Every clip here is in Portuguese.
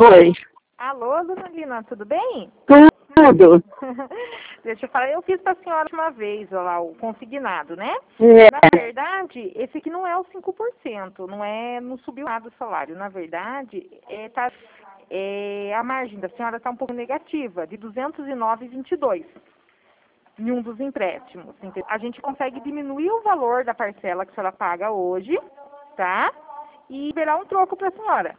Oi. Alô, dona Lina, tudo bem? Tudo. Deixa eu falar, eu fiz para a senhora uma vez, ó lá, o consignado, né? É. Na verdade, esse aqui não é o 5%, não subiu nada o salário. Na verdade, a margem da senhora está um pouco negativa, de 209,22 em um dos empréstimos. A gente consegue diminuir o valor da parcela que a senhora paga hoje, tá? E liberar um troco para a senhora.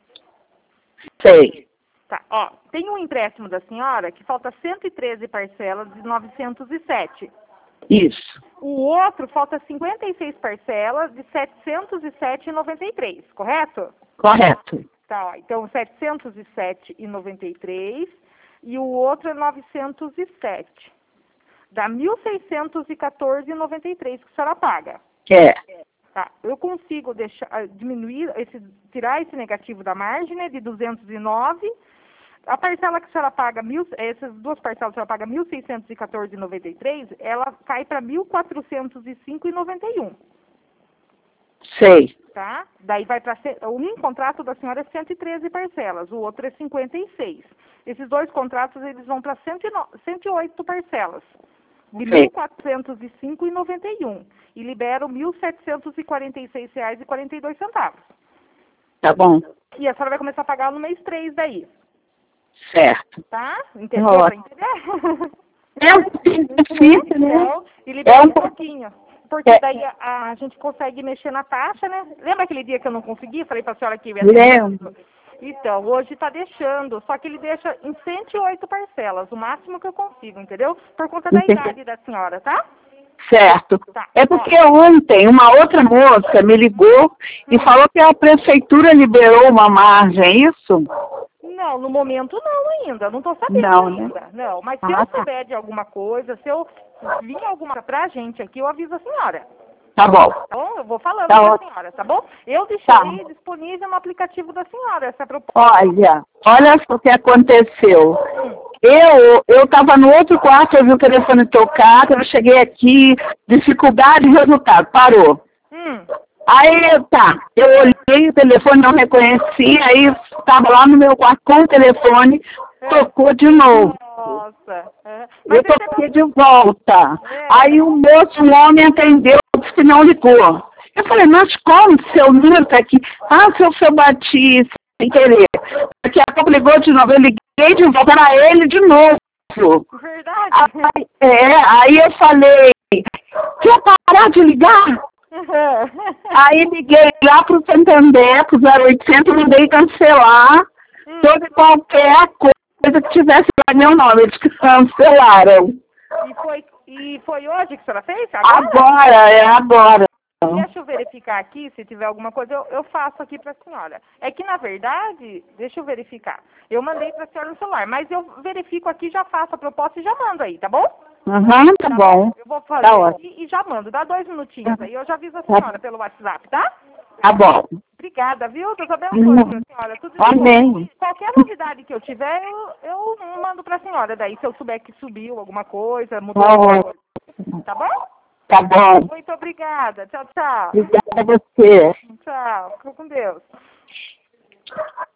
Sei. Tá, ó, tem um empréstimo da senhora que falta 113 parcelas de 907. Isso. O outro falta 56 parcelas de 707,93, correto? Correto. Tá, ó, então 707,93 e o outro é 907. Dá 1.614,93 que a senhora paga. É. Tá, eu consigo tirar esse negativo da margem, né, de 209. A parcela que a senhora paga, essas duas parcelas que a senhora paga 1.614,93, ela cai para 1.405,91. Sei. Tá? Daí vai para um contrato da senhora é 113 parcelas, o outro é 56. Esses dois contratos eles vão para 108 parcelas, de R$ 1.405,91 e liberam R$ 1.746,42. Tá bom. E a senhora vai começar a pagar no mês 3 daí. Certo. Tá? Entendeu? Pra entender? É um pouquinho difícil, né? Então, e libera É um pouquinho. Porque daí a gente consegue mexer na taxa, né? Lembra aquele dia que eu não consegui? Falei pra senhora que ia ter. Lembro. Então, hoje tá deixando. Só que ele deixa em 108 parcelas, o máximo que eu consigo, entendeu? Por conta da idade da senhora, tá? Certo. Tá. É porque ontem uma outra moça me ligou e falou que a prefeitura liberou uma margem, é isso? Não, no momento não ainda. Não tô sabendo Não, né? ainda. Não, mas se eu Ah, tá. souber de alguma coisa, se eu vir alguma pra gente aqui, eu aviso a senhora. Tá bom. Tá bom? Eu vou falando Tá pra ótimo. senhora, tá bom? Eu deixei Tá. disponível no aplicativo da senhora essa proposta. Olha só o que aconteceu. Eu estava no outro quarto, eu vi o telefone tocar, quando eu cheguei aqui, dificuldade de resultado, parou. Aí, tá, eu olhei, o telefone não reconheci, aí estava lá no meu quarto com o telefone, tocou de novo. Nossa. Eu toquei de volta. Aí o moço, um homem, atendeu, disse que não ligou. Eu falei, mas como? Seu número tá aqui. Ah, seu bati sem querer. Daqui a pouco ligou de novo. Eu liguei de volta para ele de novo. Verdade? Aí eu falei, quer parar de ligar? Aí liguei lá pro Santander, pro 0800, mandei cancelar toda e qualquer coisa que tivesse lá meu nome. Eles cancelaram. E foi hoje que a senhora fez? Agora. Deixa eu verificar aqui, se tiver alguma coisa, eu faço aqui pra senhora. É que, na verdade, deixa eu verificar. Eu mandei pra senhora no celular, mas eu verifico aqui, já faço a proposta e já mando aí, tá bom? Tá bom. Eu vou fazer aqui e já mando. Dá 2 minutinhos aí, eu já aviso a senhora pelo WhatsApp, tá? Tá bom. Obrigada, viu? Deus abençoe pra senhora. Tudo de bom. Amém. Qualquer novidade que eu tiver, eu mando pra senhora daí. Se eu souber que subiu alguma coisa, mudou alguma coisa. Tá bom? Tá bom. Muito obrigada. Tchau, tchau. Obrigada a você. Tchau. Fica com Deus.